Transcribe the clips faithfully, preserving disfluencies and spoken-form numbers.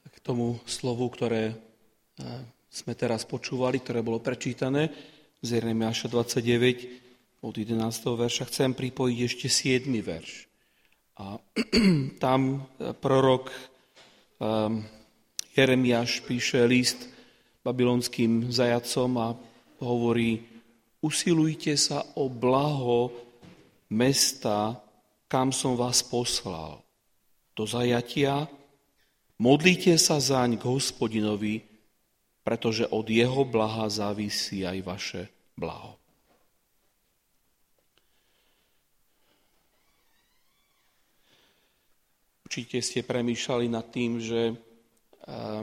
k tomu slovu, ktoré sme teraz počúvali, ktoré bolo prečítané z Jeremiáša dvadsaťdeväť od jedenásteho verša, chcem pripojiť ešte siedmy verš. A tam prorok Jeremiáš píše list babylonským zajatcom a hovorí: usilujte sa o blaho mesta, kam som vás poslal do zajatia, modlite sa zaň k Hospodinovi, pretože od jeho blaha závisí aj vaše blaho. Určite ste premýšľali nad tým, že uh,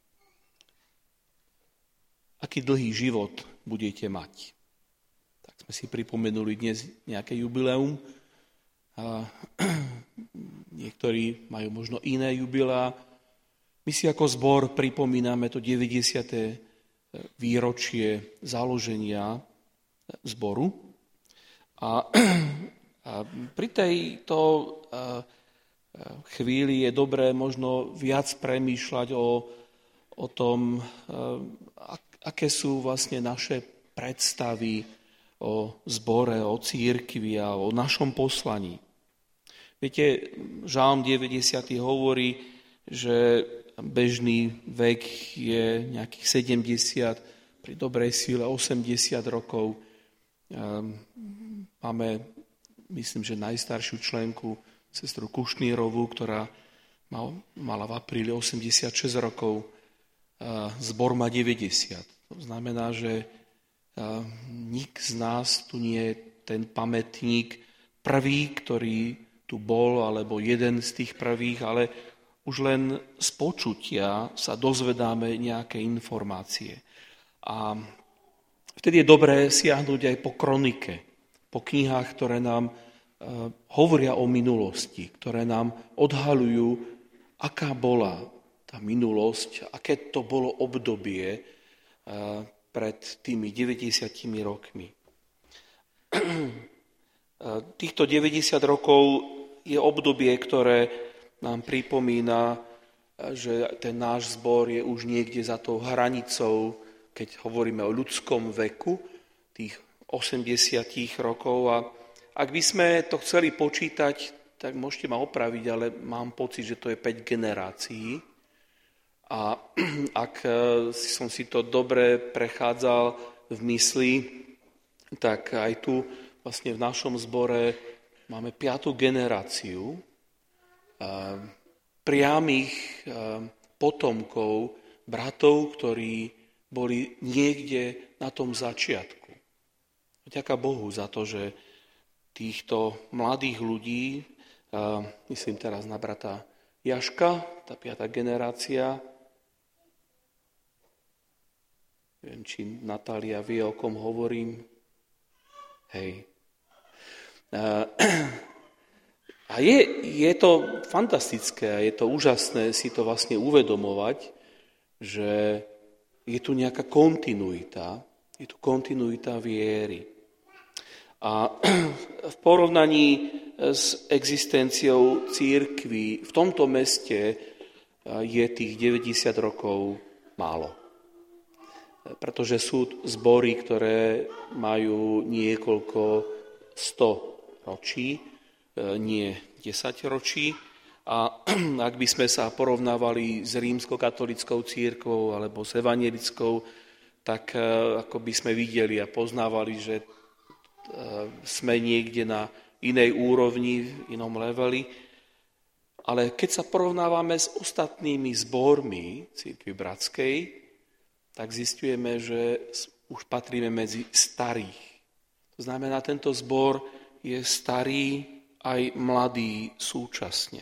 aký dlhý život budete mať. Tak sme si pripomenuli dnes nejaké jubileum. Uh, niektorí majú možno iné jubilá. My si ako zbor pripomíname to deväťdesiate výročie založenia zboru. A, a pri tejto chvíli je dobré možno viac premýšľať o, o tom, aké sú vlastne naše predstavy o zbore, o cirkvi a o našom poslaní. Viete, Žalm deväťdesiaty hovorí, že bežný vek je nejakých sedemdesiat, pri dobrej síle osemdesiat rokov. Máme, myslím, že najstaršiu členku, sestru Kušnírovú, ktorá mala v apríli osemdesiatšesť rokov. Zbor má deväťdesiat. To znamená, že nik z nás tu nie je ten pamätník prvý, ktorý tu bol, alebo jeden z tých prvých, ale už len z počutia sa dozvedáme nejaké informácie. A vtedy je dobré siahnuť aj po kronike, po knihách, ktoré nám uh, hovoria o minulosti, ktoré nám odhaľujú, aká bola tá minulosť, aké to bolo obdobie uh, pred tými deväťdesiatimi rokmi. Týchto deväťdesiat rokov je obdobie, ktoré nám pripomína, že ten náš zbor je už niekde za tou hranicou, keď hovoríme o ľudskom veku, tých osemdesiat rokov. A ak by sme to chceli počítať, tak môžete ma opraviť, ale mám pocit, že to je päť generácií. A ak som si to dobre prechádzal v mysli, tak aj tu vlastne v našom zbore máme piatu generáciu priamých potomkov, bratov, ktorí boli niekde na tom začiatku. Ďaká Bohu za to, že týchto mladých ľudí, myslím teraz na brata Jaška, tá piata generácia, neviem, či Natália vie, o kom hovorím, hej. A je, je to fantastické a je to úžasné si to vlastne uvedomovať, že je tu nejaká kontinuita, je tu kontinuita viery. A v porovnaní s existenciou cirkvi v tomto meste je tých deväťdesiat rokov málo. Pretože sú zbory, ktoré majú niekoľko sto ročí, nie desať ročí. A ak by sme sa porovnávali s rímskokatolickou cirkvou alebo s evanjelickou, tak ako by sme videli a poznávali, že sme niekde na inej úrovni, v inom leveli. Ale keď sa porovnávame s ostatnými zbormi cirkvi bratskej, tak zistujeme, že už patríme medzi starých. To znamená, tento zbor je starý aj mladí súčasne.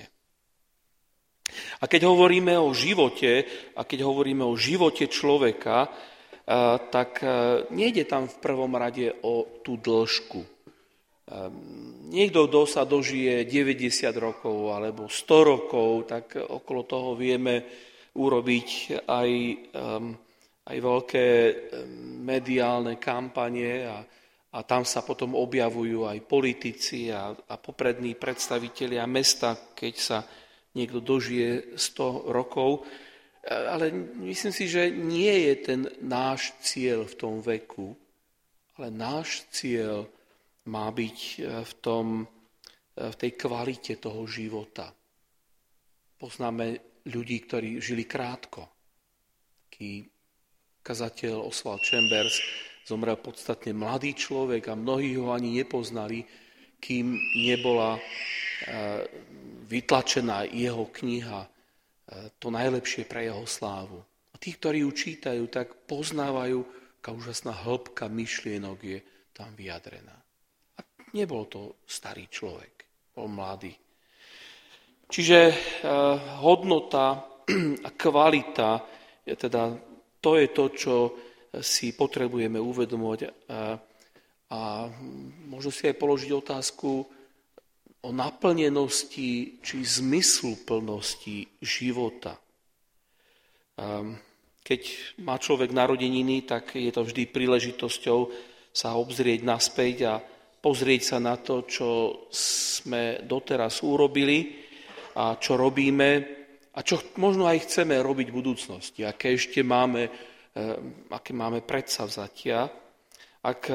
A keď hovoríme o živote, a keď hovoríme o živote človeka, tak nejde tam v prvom rade o tú dĺžku. Niekto, kto sa dožije deväťdesiat rokov alebo sto rokov, tak okolo toho vieme urobiť aj, aj veľké mediálne kampanie a A tam sa potom objavujú aj politici a, a poprední predstavitelia mesta, keď sa niekto dožije sto rokov. Ale myslím si, že nie je ten náš cieľ v tom veku, ale náš cieľ má byť v, tom, v tej kvalite toho života. Poznáme ľudí, ktorí žili krátko. Taký kazateľ Oswald Chambers zomrel podstatne mladý človek a mnohí ho ani nepoznali, kým nebola vytlačená jeho kniha To najlepšie pre jeho slávu. A tí, ktorí ju čítajú, tak poznávajú, aká úžasná hĺbka myšlienok je tam vyjadrená. A nebol to starý človek, bol mladý. Čiže hodnota a kvalita, teda to je to, čo si potrebujeme uvedomovať a, a možno si aj položiť otázku o naplnenosti či zmysluplnosti života. Keď má človek narodeniny, tak je to vždy príležitosťou sa obzrieť naspäť a pozrieť sa na to, čo sme doteraz urobili a čo robíme a čo možno aj chceme robiť v budúcnosti, aké ešte máme, aké máme predsavzatia. Ak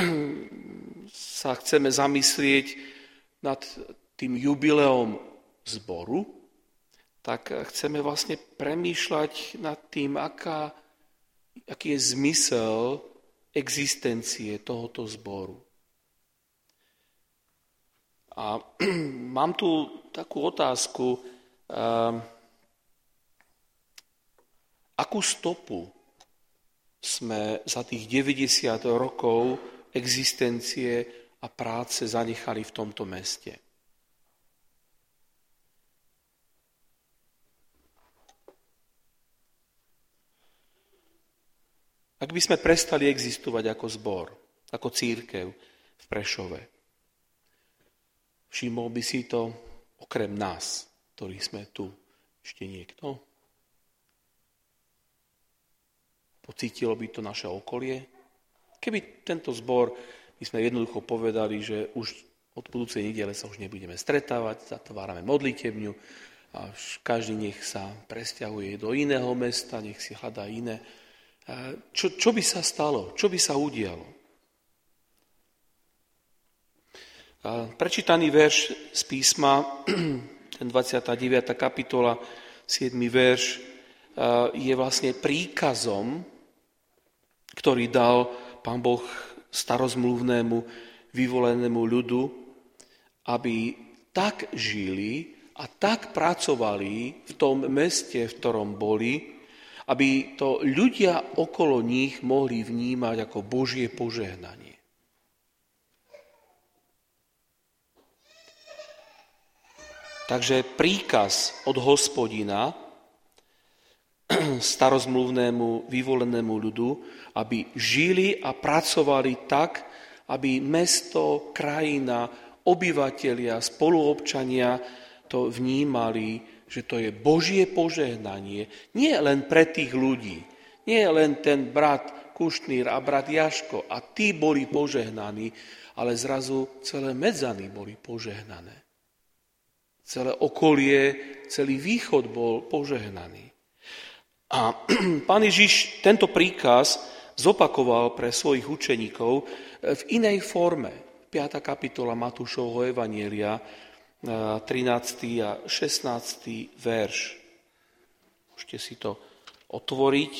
sa chceme zamyslieť nad tým jubileom zboru, tak chceme vlastne premýšľať nad tým, aká, aký je zmysel existencie tohoto zboru. A mám tu takú otázku, akú stopu sme za tých deväťdesiat rokov existencie a práce zanechali v tomto meste. Ak by sme prestali existovať ako zbor, ako cirkev v Prešove, všimol by si to okrem nás, ktorí sme tu, ešte niekto? Pocítilo by to naše okolie? Keby tento zbor, my sme jednoducho povedali, že už od budúcej nedele sa už nebudeme stretávať, zatvárame modlitebňu a každý nech sa presťahuje do iného mesta, nech si hľadá iné. Čo, čo by sa stalo? Čo by sa udialo? Prečítaný verš z písma, ten dvadsiata deviata kapitola, siedmy verš, je vlastne príkazom, ktorý dal Pán Boh starozmluvnému vyvolenému ľudu, aby tak žili a tak pracovali v tom meste, v ktorom boli, aby to ľudia okolo nich mohli vnímať ako Božie požehnanie. Takže príkaz od Hospodina starozmluvnému vyvolenému ľudu, aby žili a pracovali tak, aby mesto, krajina, obyvatelia, spoluobčania to vnímali, že to je Božie požehnanie, nie len pre tých ľudí, nie len ten brat Kušnýr a brat Jaško a tí boli požehnaní, ale zrazu celé Medzany boli požehnané. Celé okolie, celý východ bol požehnaný. A Pán Ježiš tento príkaz zopakoval pre svojich učeníkov v inej forme. piata kapitola Matúšovho evanjelia, trinásty a šestnásty verš. Môžete si to otvoriť.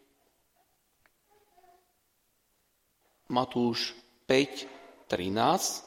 Matúš päť trinásť.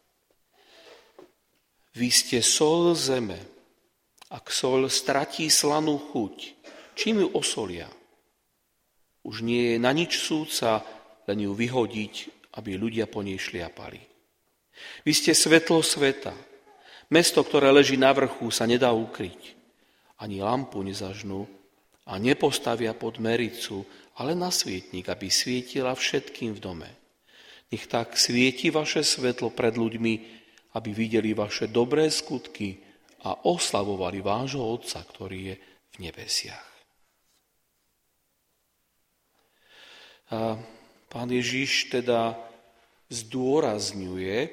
Vy ste soľ zeme. Ak soľ stratí slanú chuť, čím ju osolia? Už nie je na nič súca, len ju vyhodiť, aby ľudia po nej šliapali. Vy ste svetlo sveta. Mesto, ktoré leží na vrchu, sa nedá ukryť. Ani lampu nezažnú a nepostavia pod mericu, ale na svietnik, aby svietila všetkým v dome. Nech tak svieti vaše svetlo pred ľuďmi, aby videli vaše dobré skutky a oslavovali vášho Otca, ktorý je v nebesiach. A Pán Ježiš teda zdôrazňuje,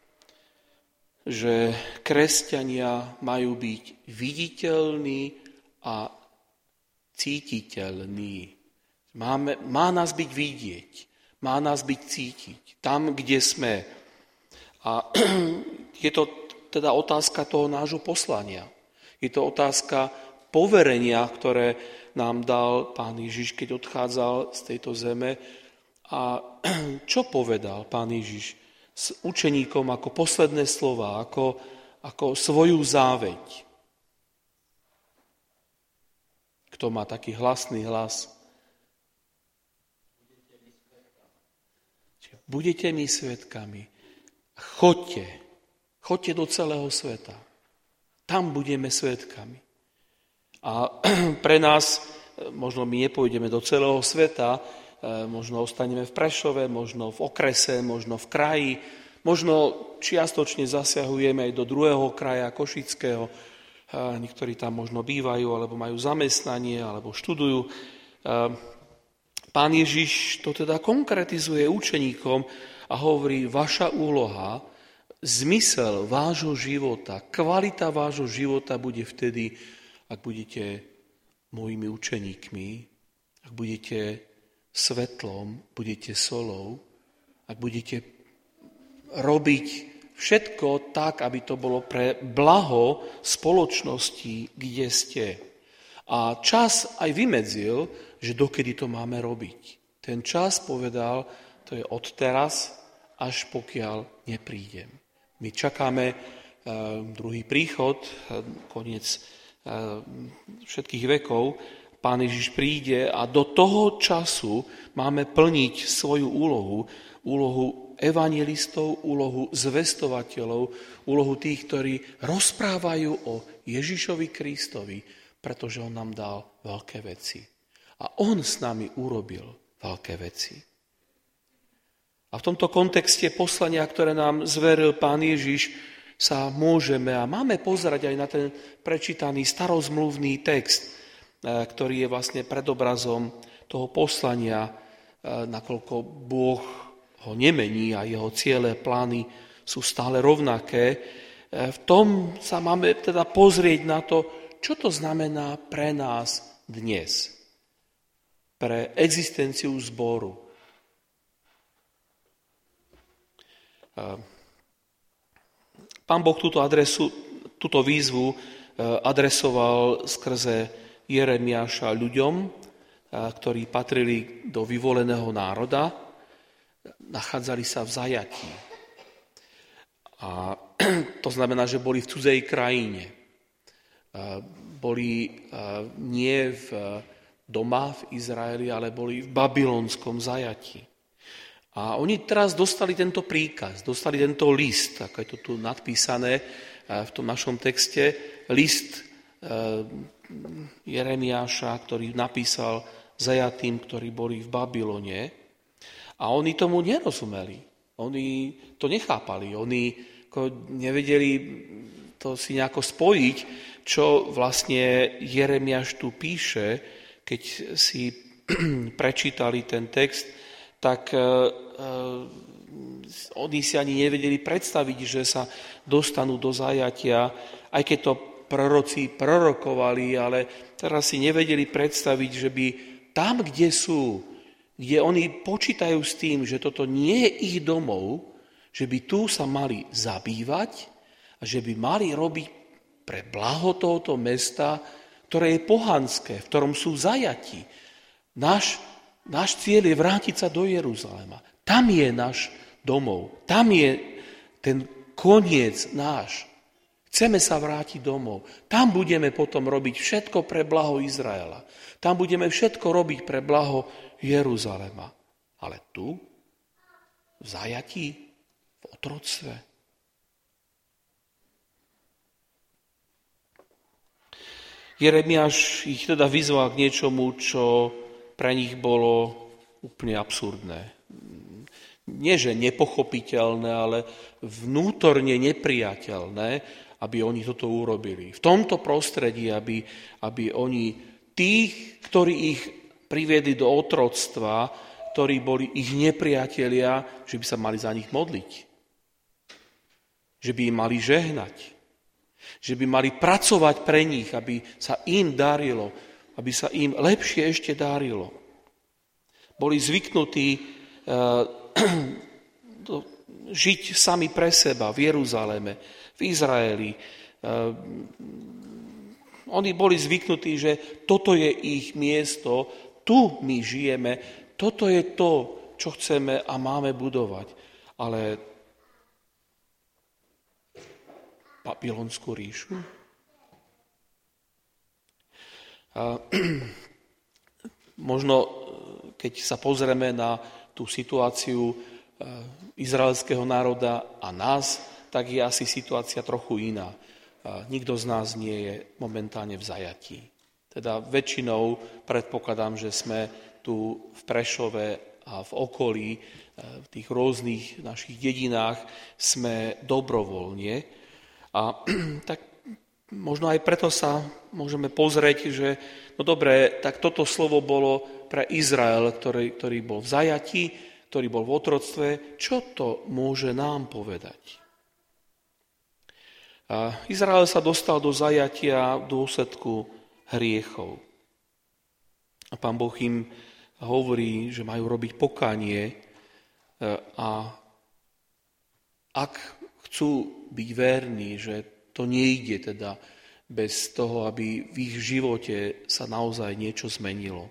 že kresťania majú byť viditeľní a cítiteľný. Máme, má nás byť vidieť, má nás byť cítiť, tam, kde sme. A je to teda otázka toho nášho poslania. Je to otázka poverenia, ktoré nám dal Pán Ježiš, keď odchádzal z tejto zeme. A čo povedal Pán Ježiš s učeníkom ako posledné slova, ako, ako svoju záveď? Kto má taký hlasný hlas? Budete mi svedkami. Choďte. Choďte do celého sveta. Tam budeme svedkami. A pre nás, možno my nepôjdeme do celého sveta, možno ostaneme v Prešove, možno v okrese, možno v kraji, možno čiastočne zasahujeme aj do druhého kraja, Košického. Niektorí tam možno bývajú, alebo majú zamestnanie, alebo študujú. Pán Ježiš to teda konkretizuje učeníkom a hovorí, vaša úloha, zmysel vášho života, kvalita vášho života bude vtedy, ak budete mojimi učeníkmi, ak budete svetlom, budete solou, ak budete robiť všetko tak, aby to bolo pre blaho spoločnosti, kde ste. A čas aj vymedzil, že dokedy to máme robiť. Ten čas povedal, to je od teraz, až pokiaľ neprídem. My čakáme uh, druhý príchod, uh, koniec uh, všetkých vekov. Pán Ježiš príde a do toho času máme plniť svoju úlohu, úlohu evanjelistov, úlohu zvestovateľov, úlohu tých, ktorí rozprávajú o Ježišovi Kristovi, pretože on nám dal veľké veci. A on s nami urobil veľké veci. A v tomto kontexte poslania, ktoré nám zveril Pán Ježiš, sa môžeme a máme pozerať aj na ten prečítaný starozmluvný text, ktorý je vlastne predobrazom toho poslania, nakoľko Boh ho nemení a jeho ciele, plány sú stále rovnaké. V tom sa máme teda pozrieť na to, čo to znamená pre nás dnes, pre existenciu zboru. Pán Boh túto adresu, túto výzvu adresoval skrze Jeremiáša ľuďom, ktorí patrili do vyvoleného národa, nachádzali sa v zajatí. A to znamená, že boli v cudzej krajine. Boli nie v doma v Izraeli, ale boli v babylonskom zajatí. A oni teraz dostali tento príkaz, dostali tento list, ako je to tu nadpísané v tom našom texte, list Jeremiáša, ktorý napísal zajatým, ktorí boli v Babylone. A oni tomu nerozumeli. Oni to nechápali. Oni nevedeli to si nejako spojiť, čo vlastne Jeremiáš tu píše, keď si prečítali ten text, tak oni si ani nevedeli predstaviť, že sa dostanú do zajatia, aj keď to proroci prorokovali, ale teraz si nevedeli predstaviť, že by tam, kde sú, kde oni počítajú s tým, že toto nie je ich domov, že by tu sa mali zabývať a že by mali robiť pre blaho tohoto mesta, ktoré je pohanské, v ktorom sú zajati. Náš, náš cieľ je vrátiť sa do Jeruzalema. Tam je náš domov. Tam je ten koniec náš. Chceme sa vrátiť domov. Tam budeme potom robiť všetko pre blaho Izraela. Tam budeme všetko robiť pre blaho Jeruzalema. Ale tu, v zajatí, v otroctve. Jeremiáš ich teda vyzval k niečomu, čo pre nich bolo úplne absurdné. Nie, že nepochopiteľné, ale vnútorne nepriateľné, aby oni toto urobili. V tomto prostredí, aby, aby oni tých, ktorí ich priviedli do otroctva, ktorí boli ich nepriatelia, že by sa mali za nich modliť. Že by im mali žehnať. Že by mali pracovať pre nich, aby sa im darilo. aby sa im lepšie ešte dárilo. Boli zvyknutí žiť sami pre seba v Jeruzaleme, v Izraeli. Oni boli zvyknutí, že toto je ich miesto, tu my žijeme, toto je to, čo chceme a máme budovať. Ale Babylonskú ríšu? A možno, keď sa pozrieme na tú situáciu izraelského národa a nás, tak je asi situácia trochu iná. Nikto z nás nie je momentálne v zajatí. Teda väčšinou predpokladám, že sme tu v Prešove a v okolí, v tých rôznych našich dedinách sme dobrovoľne. A tak možno aj preto sa môžeme pozrieť, že no dobre, tak toto slovo bolo pre Izrael, ktorý, ktorý bol v zajatí, ktorý bol v otroctve. Čo to môže nám povedať? A Izrael sa dostal do zajatia v dôsledku hriechov. A Pán Boh im hovorí, že majú robiť pokánie a ak chcú byť verní, že to nejde teda bez toho, aby v ich živote sa naozaj niečo zmenilo.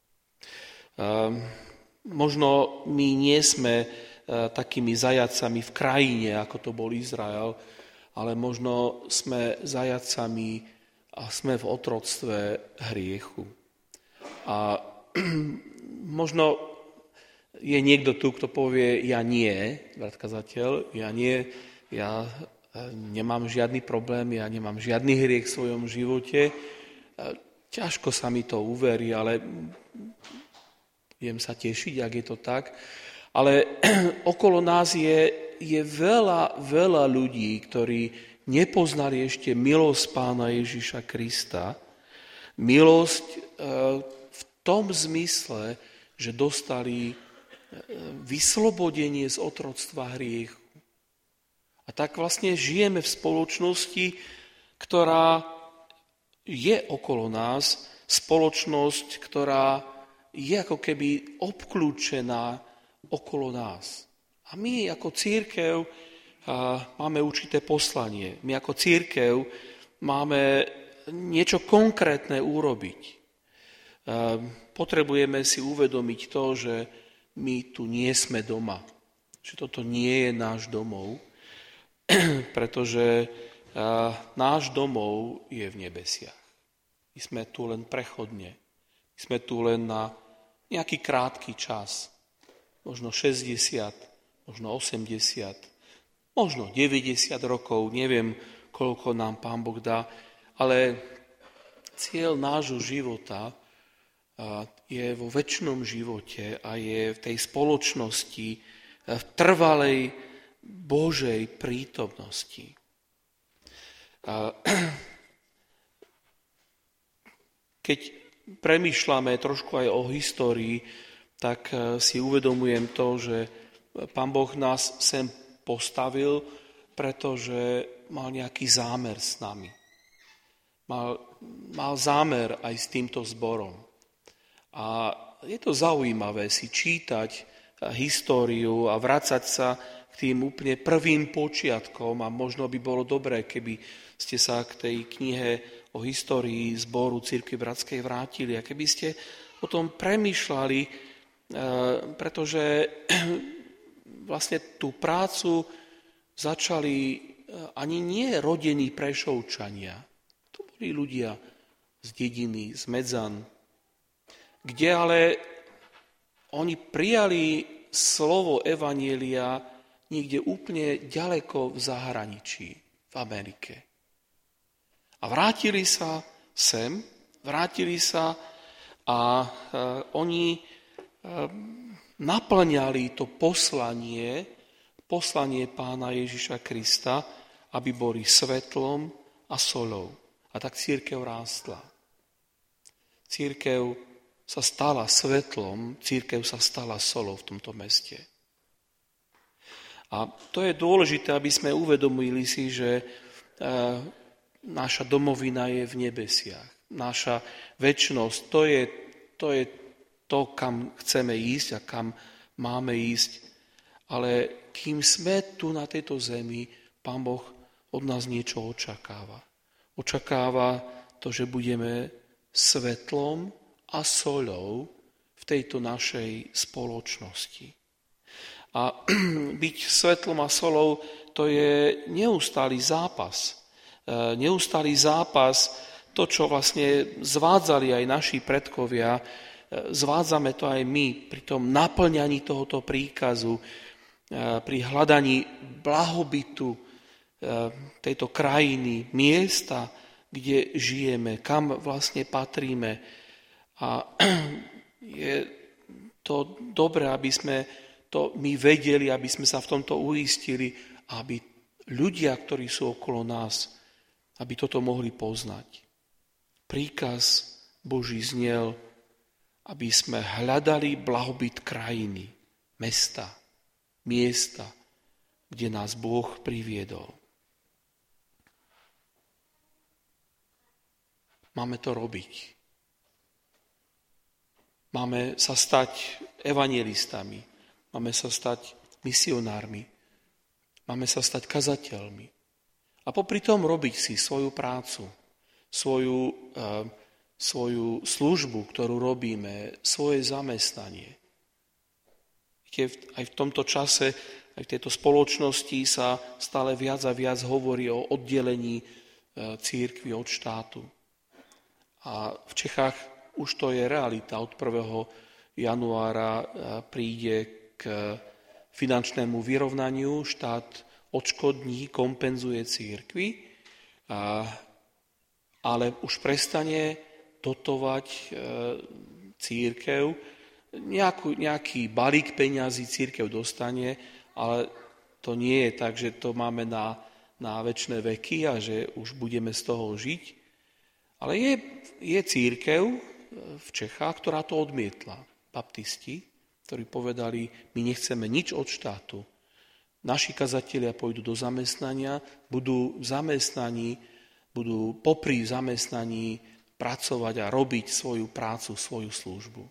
Možno my nie sme takými zajatcami v krajine, ako to bol Izrael, ale možno sme zajatcami a sme v otroctve hriechu. A možno je niekto tu, kto povie, ja nie, brat kazateľ, ja nie, ja nemám žiadny problém, ja nemám žiadny hriech v svojom živote. Ťažko sa mi to uverí, ale budem sa tešiť, ak je to tak. Ale okolo nás je, je veľa, veľa ľudí, ktorí nepoznali ešte milosť Pána Ježiša Krista. Milosť v tom zmysle, že dostali vyslobodenie z otroctva hriechu. A tak vlastne žijeme v spoločnosti, ktorá je okolo nás, spoločnosť, ktorá je ako keby obklúčená okolo nás. A my ako cirkev máme určité poslanie. My ako cirkev máme niečo konkrétne urobiť. Potrebujeme si uvedomiť to, že my tu nie sme doma. Že toto nie je náš domov, pretože náš domov je v nebesiach. My sme tu len prechodne. My sme tu len na nejaký krátky čas. Možno šesťdesiat, možno osemdesiat, možno deväťdesiat rokov, neviem, koľko nám Pán Boh dá, ale cieľ nášho života je vo večnom živote a je v tej spoločnosti, v trvalej Božej prítomnosti. Keď premýšľame trošku aj o histórii, tak si uvedomujem to, že Pán Boh nás sem postavil, pretože mal nejaký zámer s nami. Mal, mal zámer aj s týmto zborom. A je to zaujímavé si čítať históriu a vracať sa k tým úplne prvým počiatkom a možno by bolo dobré, keby ste sa k tej knihe o histórii zboru Cirkvi bratskej vrátili a keby ste o tom premýšľali, pretože vlastne tú prácu začali ani nie rodení Prešovčania. To boli ľudia z dediny, z Medzan, kde ale oni prijali slovo evanjelia niekde úplne ďaleko v zahraničí, v Amerike. A vrátili sa sem, vrátili sa a e, oni e, naplňali to poslanie, poslanie Pána Ježiša Krista, aby boli svetlom a soľou. A tak cirkev rástla. Cirkev sa stala svetlom, cirkev sa stala soľou v tomto meste. A to je dôležité, aby sme uvedomili si, že e, naša domovina je v nebesiach. naša večnosť, to je, to je to, kam chceme ísť a kam máme ísť. Ale kým sme tu na tejto zemi, Pán Boh od nás niečo očakáva. Očakáva to, že budeme svetlom a soľou v tejto našej spoločnosti. A byť svetlom a solou, to je neustály zápas. Neustály zápas, to, čo vlastne zvádzali aj naši predkovia, zvádzame to aj my pri tom naplňaní tohoto príkazu, pri hľadaní blahobytu tejto krajiny, miesta, kde žijeme, kam vlastne patríme. A je to dobré, aby sme to my vedeli, aby sme sa v tomto uistili, aby ľudia, ktorí sú okolo nás, aby toto mohli poznať. Príkaz Boží znel, aby sme hľadali blahobyt krajiny, mesta, miesta, kde nás Boh priviedol. Máme to robiť. Máme sa stať evanjelistami, máme sa stať misionármi, máme sa stať kazateľmi. A popri tom robiť si svoju prácu, svoju, e, svoju službu, ktorú robíme, svoje zamestnanie. Aj v tomto čase, aj v tejto spoločnosti sa stále viac a viac hovorí o oddelení cirkvi od štátu. A v Čechách už to je realita. Od prvého januára príde k finančnému vyrovnaniu. Štát odškodní, kompenzuje cirkvi, ale už prestane dotovať cirkev. Nejakú, nejaký balík peňazí cirkev dostane, ale to nie je tak, že to máme na, na večné veky a že už budeme z toho žiť. Ale je, je cirkev v Čechách, ktorá to odmietla. Baptisti, ktorí povedali, my nechceme nič od štátu. Naši kazatelia pôjdu do zamestnania, budú v zamestnaní, budú popri zamestnaní pracovať a robiť svoju prácu, svoju službu.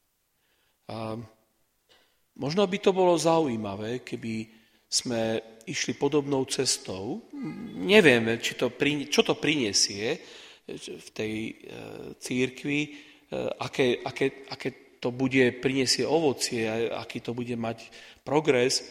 A možno by to bolo zaujímavé, keby sme išli podobnou cestou. Nevieme, či to, čo to prinesie v tej cirkvi, aké, aké, aké to bude, prinesie ovocie, aký to bude mať progres,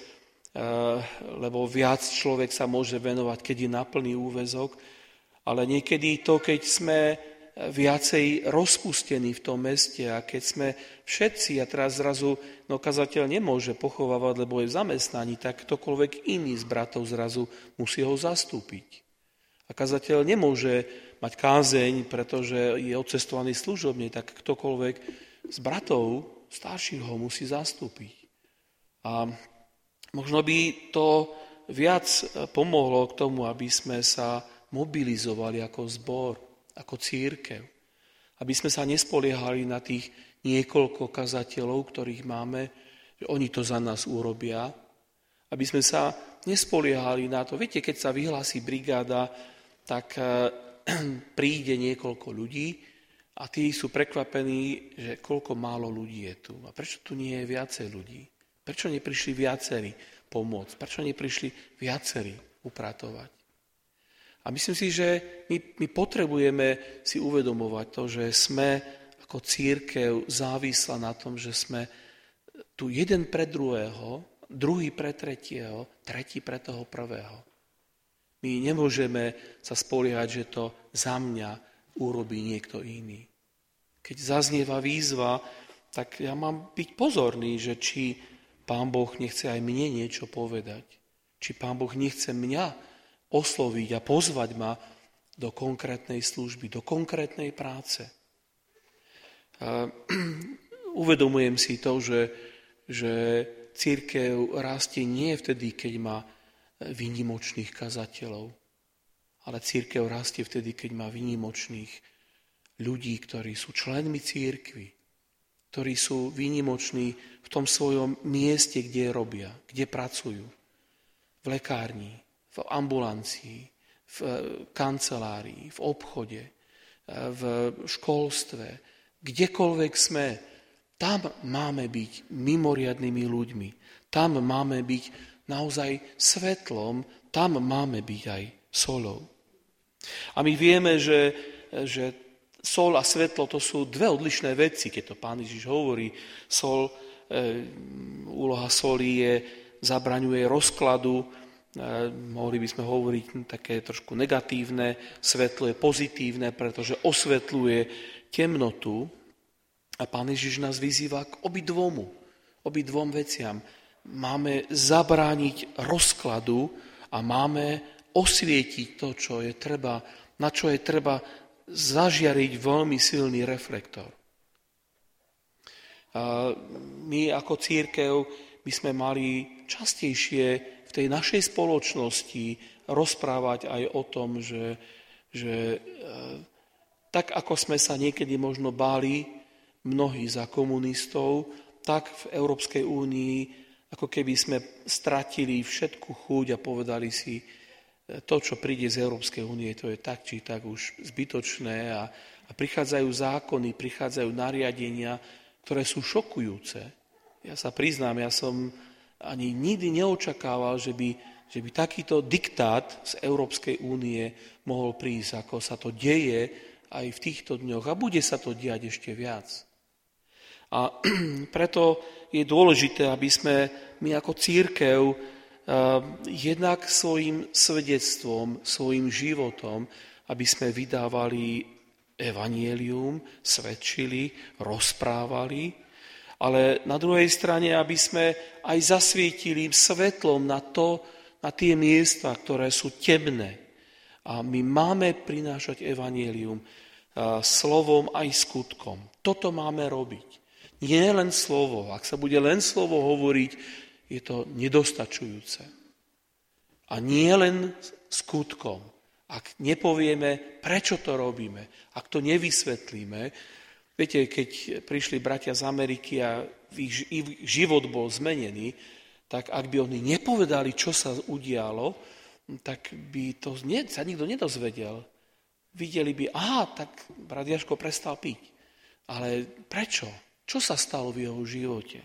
lebo viac človek sa môže venovať, keď je na plný úväzok, ale niekedy to, keď sme viacej rozpustení v tom meste a keď sme všetci a teraz zrazu no kazateľ nemôže pochovávať, lebo je v zamestnaní, tak ktokoľvek iný z bratov zrazu musí ho zastúpiť. A kazateľ nemôže mať kázeň, pretože je odcestovaný služobne, tak ktokoľvek z bratov starších ho musí zastúpiť. A možno by to viac pomohlo k tomu, aby sme sa mobilizovali ako zbor, ako cirkev. Aby sme sa nespoliehali na tých niekoľko kazateľov, ktorých máme, že oni to za nás urobia. Aby sme sa nespoliehali na to. Viete, keď sa vyhlási brigáda, tak príde niekoľko ľudí a tí sú prekvapení, že koľko málo ľudí je tu. A prečo tu nie je viacej ľudí? Prečo neprišli viacerí pomôcť? Prečo neprišli viacerí upratovať? A myslím si, že my, my potrebujeme si uvedomovať to, že sme ako cirkev závislá na tom, že sme tu jeden pre druhého, druhý pre tretieho, tretí pre toho prvého. My nemôžeme sa spoliehať, že to za mňa urobí niekto iný. Keď zaznieva výzva, tak ja mám byť pozorný, že či Pán Boh nechce aj mne niečo povedať. Či Pán Boh nechce mňa osloviť a pozvať ma do konkrétnej služby, do konkrétnej práce. Uvedomujem si to, že, že cirkev rastie nie vtedy, keď má výnimočných kazateľov, ale cirkev rastie vtedy, keď má výnimočných ľudí, ktorí sú členmi cirkvi, ktorí sú výnimoční v tom svojom mieste, kde robia, kde pracujú, v lekárni, v ambulancii, v kancelárii, v obchode, v školstve, kdekoľvek sme, tam máme byť mimoriadnymi ľuďmi. Tam máme byť naozaj svetlom, tam máme byť aj solou. A my vieme, že, že sol a svetlo to sú dve odlišné veci, keď to Pán Ježiš hovorí. Sol, e, úloha soli je, zabraňuje rozkladu, e, mohli by sme hovoriť také trošku negatívne, svetlo je pozitívne, pretože osvetľuje temnotu. A Pán Ježiš nás vyzýva k obidvomu, obidvom veciam. Máme zabrániť rozkladu a máme osvietiť to, čo je treba, na čo je treba zažiariť veľmi silný reflektor. A my ako cirkev by sme mali častejšie v tej našej spoločnosti rozprávať aj o tom, že, že tak ako sme sa niekedy možno báli mnohí za komunistov, tak v Európskej únii, ako keby sme stratili všetku chuť a povedali si, to, čo príde z Európskej únie, to je tak či tak už zbytočné a, a prichádzajú zákony, prichádzajú nariadenia, ktoré sú šokujúce. Ja sa priznám, ja som ani nikdy neočakával, že by, že by takýto diktát z Európskej únie mohol prísť, ako sa to deje aj v týchto dňoch a bude sa to diať ešte viac. A preto je dôležité, aby sme my ako cirkev jednak svojim svedectvom, svojim životom, aby sme vydávali evanjelium, svedčili, rozprávali, ale na druhej strane, aby sme aj zasvietili svetlom na to, na tie miesta, ktoré sú temné. A my máme prinášať evanjelium slovom aj skutkom. Toto máme robiť. Nie len slovo. Ak sa bude len slovo hovoriť, je to nedostačujúce. A nie len skutkom. Ak nepovieme, prečo to robíme, ak to nevysvetlíme, viete, keď prišli bratia z Ameriky a ich život bol zmenený, tak ak by oni nepovedali, čo sa udialo, tak by to sa nikto nedozvedel. Videli by, aha, tak brat Jaško prestal piť. Ale prečo? Čo sa stalo v jeho živote?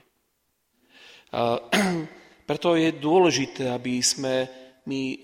A, preto je dôležité, aby sme my a,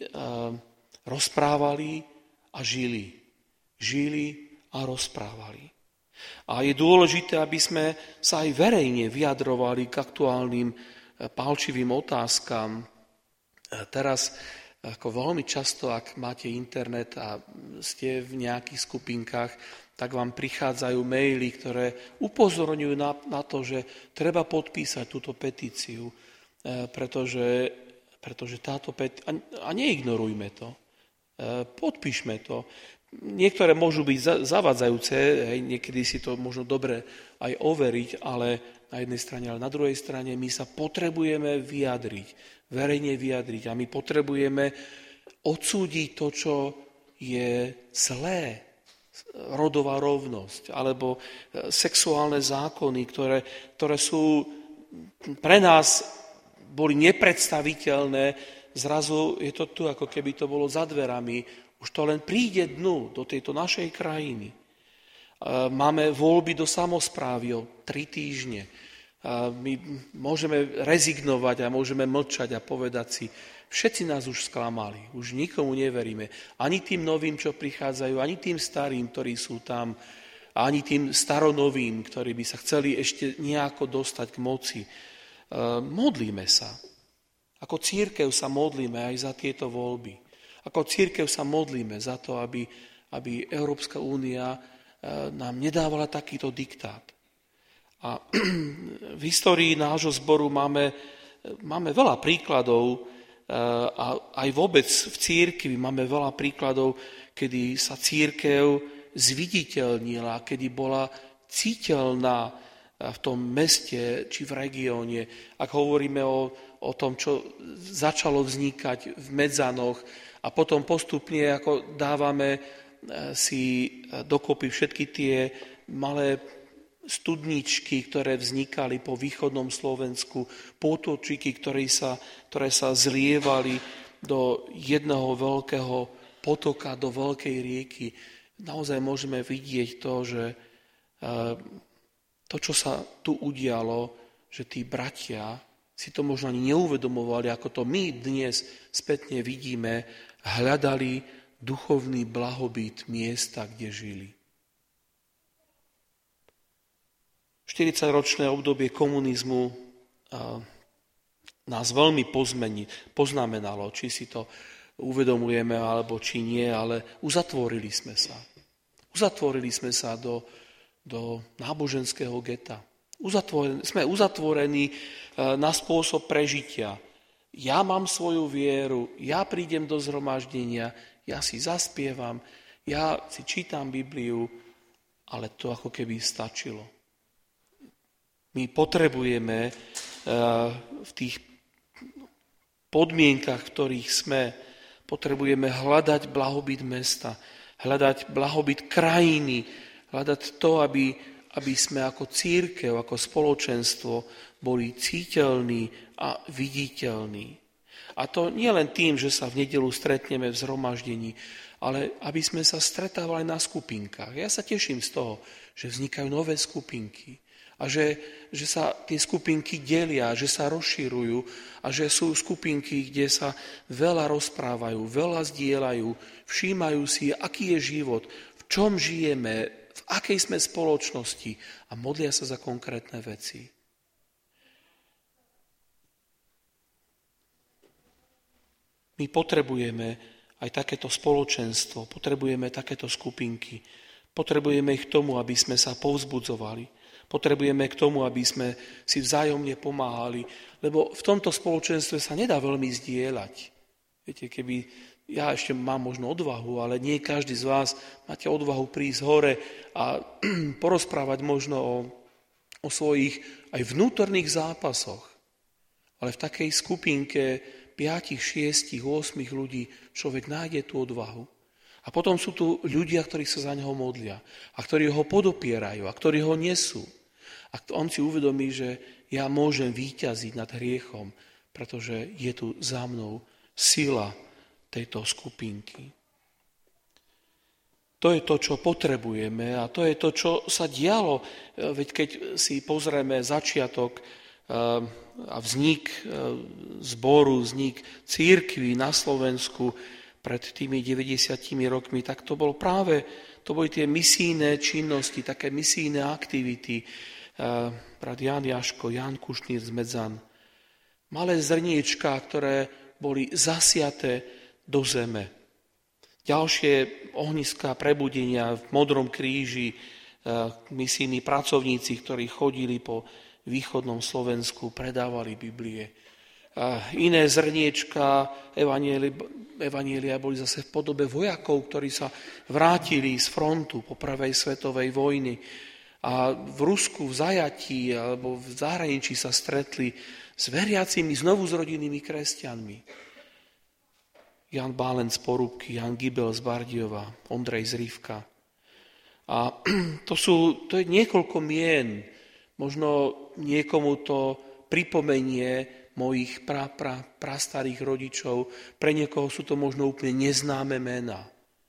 rozprávali a žili. Žili a rozprávali. A je dôležité, aby sme sa aj verejne vyjadrovali k aktuálnym pálčivým otázkam. A teraz ako veľmi často, ak máte internet a ste v nejakých skupinkách, tak vám prichádzajú maily, ktoré upozorňujú na, na to, že treba podpísať túto petíciu, pretože, pretože táto petícia... A neignorujme to, podpíšme to. Niektoré môžu byť zavadzajúce, niekedy si to možno dobre aj overiť, ale na jednej strane, ale na druhej strane my sa potrebujeme vyjadriť, verejne vyjadriť a my potrebujeme odsúdiť to, čo je zlé, rodová rovnosť, alebo sexuálne zákony, ktoré, ktoré sú pre nás boli nepredstaviteľné, zrazu je to tu, ako keby to bolo za dverami, už to len príde dnu do tejto našej krajiny. Máme voľby do samosprávy o tri týždne. My môžeme rezignovať a môžeme mlčať a povedať si, všetci nás už sklamali, už nikomu neveríme. Ani tým novým, čo prichádzajú, ani tým starým, ktorí sú tam, ani tým staronovým, ktorí by sa chceli ešte nejako dostať k moci. Modlíme sa. Ako cirkev sa modlíme aj za tieto voľby. Ako cirkev sa modlíme za to, aby, aby Európska únia nám nedávala takýto diktát. A v histórii nášho zboru máme, máme veľa príkladov, a aj vôbec v cirkvi máme veľa príkladov, kedy sa cirkev zviditeľnila, kedy bola citeľná v tom meste či v regióne. Ak hovoríme o, o tom, čo začalo vznikať v Medzanoch a potom postupne, ako dávame si dokopy všetky tie malé studničky, ktoré vznikali po východnom Slovensku, potočíky, ktoré sa, ktoré sa zlievali do jedného veľkého potoka, do veľkej rieky. naozaj môžeme vidieť to, že to, čo sa tu udialo, že tí bratia si to možno ani neuvedomovali, ako to my dnes spätne vidíme, hľadali duchovný blahobyt miesta, kde žili. štyridsaťročné obdobie komunizmu nás veľmi pozmeni, poznamenalo, či si to uvedomujeme, alebo či nie, ale uzatvorili sme sa. Uzatvorili sme sa do, do náboženského geta. Uzatvorení, sme uzatvorení na spôsob prežitia. Ja mám svoju vieru, ja prídem do zhromaždenia, ja si zaspievam, ja si čítam Bibliu, ale to ako keby stačilo. My potrebujeme v tých podmienkach, v ktorých sme, potrebujeme hľadať blahobyt mesta, hľadať blahobyt krajiny, hľadať to, aby, aby sme ako cirkev, ako spoločenstvo boli citeľní a viditeľní. A to nie len tým, že sa v nedeľu stretneme v zhromaždení, ale aby sme sa stretávali na skupinkách. Ja sa teším z toho, že vznikajú nové skupinky a že, že sa tie skupinky delia, že sa rozširujú a že sú skupinky, kde sa veľa rozprávajú, veľa zdieľajú, všímajú si, aký je život, v čom žijeme, v akej sme spoločnosti a modlia sa za konkrétne veci. My potrebujeme aj takéto spoločenstvo, potrebujeme takéto skupinky, potrebujeme ich k tomu, aby sme sa povzbudzovali, potrebujeme k tomu, aby sme si vzájomne pomáhali, lebo v tomto spoločenstve sa nedá veľmi zdieľať. Viete, keby ja ešte mám možno odvahu, ale nie každý z vás máte odvahu prísť hore a porozprávať možno o, o svojich aj vnútorných zápasoch. Ale v takej skupinke piatich, šiestich, ôsmich ľudí človek nájde tú odvahu. A potom sú tu ľudia, ktorí sa za neho modlia a ktorí ho podopierajú a ktorí ho nesú. A on si uvedomí, že ja môžem víťaziť nad hriechom, pretože je tu za mnou sila tejto skupinky. To je to, čo potrebujeme a to je to, čo sa dialo. Veď keď si pozrieme začiatok a vznik zboru, vznik cirkvi na Slovensku pred tými deväťdesiatimi rokmi, tak to bolo práve, to boli tie misijné činnosti, také misijné aktivity. Brat Jan Jaško, Jan Kušnír z Medzan. Malé zrniečká, ktoré boli zasiaté do zeme. Ďalšie ohniská prebudenia v Modrom kríži, misijní pracovníci, ktorí chodili po východnom Slovensku, predávali Biblie. Iné zrniečka evanjelia boli zase v podobe vojakov, ktorí sa vrátili z frontu po prvej svetovej vojny a v Rusku, v zajatí alebo v zahraničí sa stretli s veriacimi, znovuzrodenými kresťanmi. Jan Bálen z Porúbky, Jan Gibel z Bardiova, Ondrej z Rivka. A to, sú, to je niekoľko mien. Možno niekomu to pripomenie mojich pra, pra, prastarých rodičov, pre niekoho sú to možno úplne neznáme mená.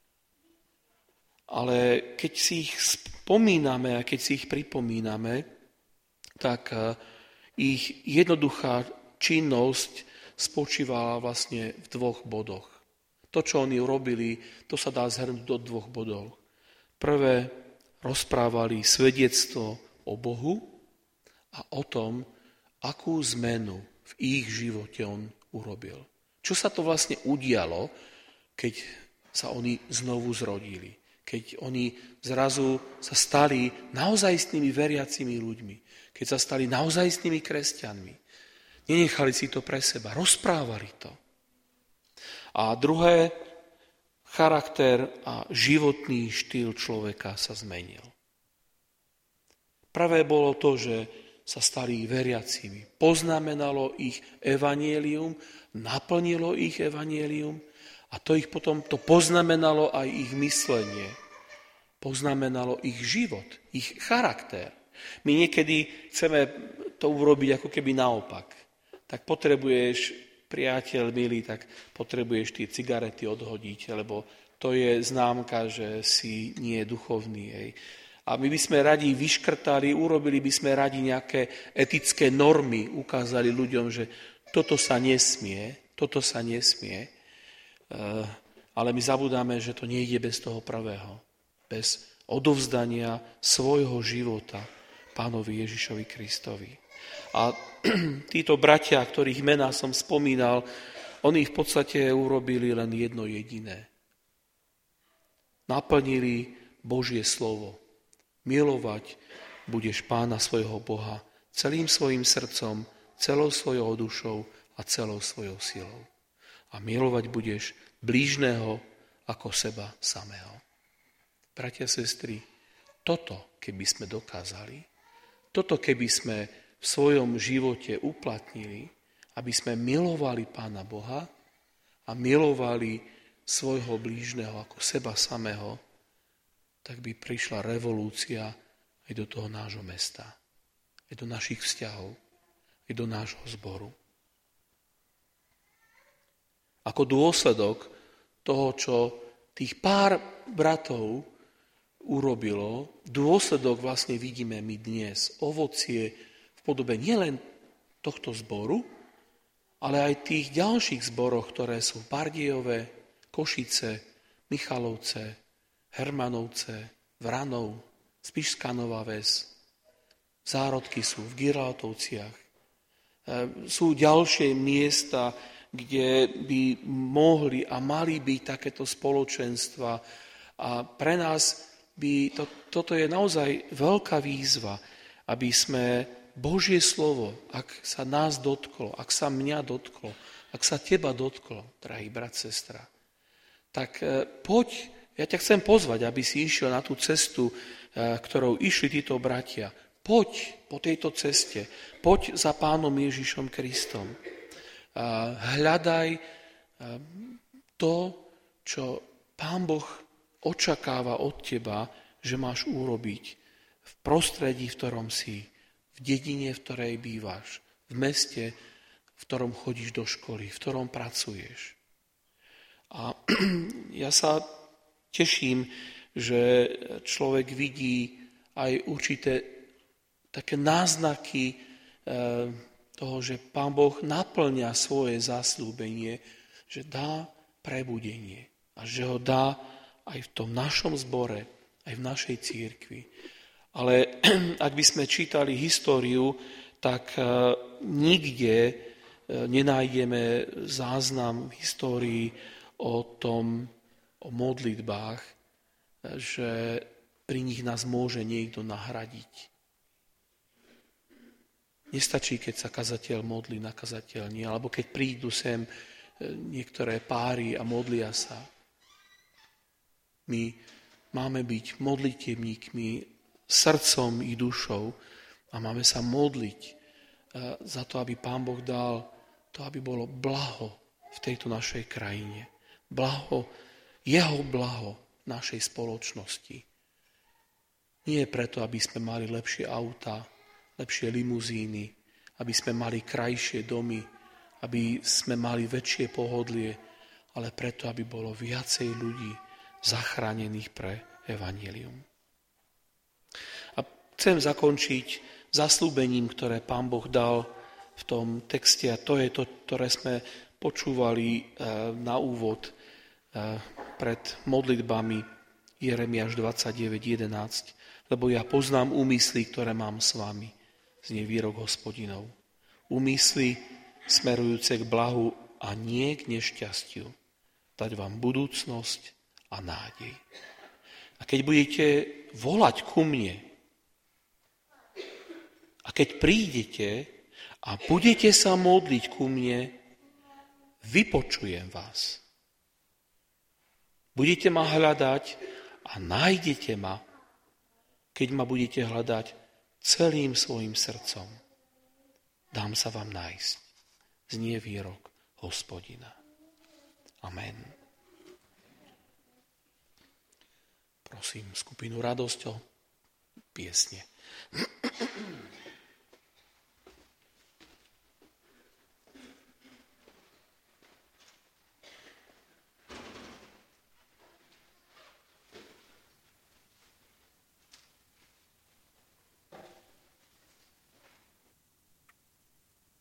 Ale keď si ich spomíname a keď si ich pripomíname, tak ich jednoduchá činnosť spočívala vlastne v dvoch bodoch. To, čo oni urobili, to sa dá zhrnúť do dvoch bodov. Prvé, rozprávali svedectvo o Bohu a o tom, akú zmenu v ich živote on urobil. Čo sa to vlastne udialo, keď sa oni znovu zrodili? Keď oni zrazu sa stali naozajstnými veriacimi ľuďmi. Keď sa stali naozajstnými kresťanmi. Nenechali si to pre seba, rozprávali to. A druhé, charakter a životný štýl človeka sa zmenil. Prvé bolo to, že sa stali veriacimi. Poznamenalo ich evanjelium, naplnilo ich evanjelium a to ich potom to poznamenalo aj ich myslenie. Poznamenalo ich život, ich charakter. My niekedy chceme to urobiť ako keby naopak. Tak potrebuješ, priateľ milý, tak potrebuješ tie cigarety odhodiť, lebo to je známka, že si nie je duchovný. Hej. A my by sme radi vyškrtali, urobili by sme radi nejaké etické normy, ukázali ľuďom, že toto sa nesmie, toto sa nesmie, ale my zabudáme, že to nejde bez toho prvého, bez odovzdania svojho života Pánovi Ježišovi Kristovi. A títo bratia, ktorých mená som spomínal, oni v podstate urobili len jedno jediné. Naplnili Božie slovo. Milovať budeš Pána svojho Boha celým svojim srdcom, celou svojou dušou a celou svojou silou. A milovať budeš blížneho ako seba samého. Bratia, sestry, toto keby sme dokázali, toto keby sme v svojom živote uplatnili, aby sme milovali Pána Boha a milovali svojho blížneho ako seba samého, tak by prišla revolúcia aj do toho nášho mesta, aj do našich vzťahov, aj do nášho zboru. Ako dôsledok toho, čo tých pár bratov urobilo, dôsledok vlastne vidíme my dnes, ovocie v podobe nielen tohto zboru, ale aj tých ďalších zboroch, ktoré sú Bardejove, Košice, Michalovce, Hermanovce, Vranov, Spišská Nová Ves. Zárodky sú v Giraltovciach. Sú ďalšie miesta, kde by mohli a mali byť takéto spoločenstva. A pre nás by to, toto je naozaj veľká výzva, aby sme Božie slovo, ak sa nás dotklo, ak sa mňa dotklo, ak sa teba dotklo, drahý brat, sestra, tak poď, ja ťa chcem pozvať, aby si išiel na tú cestu, ktorou išli títo bratia. Poď po tejto ceste, poď za Pánom Ježišom Kristom. Hľadaj to, čo Pán Boh očakáva od teba, že máš urobiť v prostredí, v ktorom si, v dedine, v ktorej bývaš, v meste, v ktorom chodíš do školy, v ktorom pracuješ. A ja sa teším, že človek vidí aj určité také náznaky toho, že Pán Boh naplňa svoje zasľúbenie, že dá prebudenie a že ho dá aj v tom našom zbore, aj v našej cirkvi. Ale ak by sme čítali históriu, tak nikde nenájdeme záznam v histórii o tom, o modlitbách, že pri nich nás môže niekto nahradiť. Nestačí, keď sa kazateľ modlí na kazateľni, alebo keď prídu sem niektoré páry a modlia sa. My máme byť modlitebníkmi srdcom i dušou a máme sa modliť za to, aby Pán Boh dal to, aby bolo blaho v tejto našej krajine. Blaho, jeho blaho našej spoločnosti. Nie preto, aby sme mali lepšie autá, lepšie limuzíny, aby sme mali krajšie domy, aby sme mali väčšie pohodlie, ale preto, aby bolo viacej ľudí zachránených pre evanjelium. A chcem zakončiť zasľúbením, ktoré Pán Boh dal v tom texte, a to je to, ktoré sme počúvali na úvod pred modlitbami Jeremiáš dvadsaťdeväť jedenásť, lebo ja poznám úmysly, ktoré mám s vami, znie výrok Hospodinov. Úmysly smerujúce k blahu a nie k nešťastiu, dať vám budúcnosť a nádej. A keď budete volať ku mne, a keď prídete a budete sa modliť ku mne, vypočujem vás. Budete ma hľadať a nájdete ma, keď ma budete hľadať celým svojim srdcom. Dám sa vám nájsť. Znie výrok Hospodina. Amen. Prosím skupinu Radosť o piesne.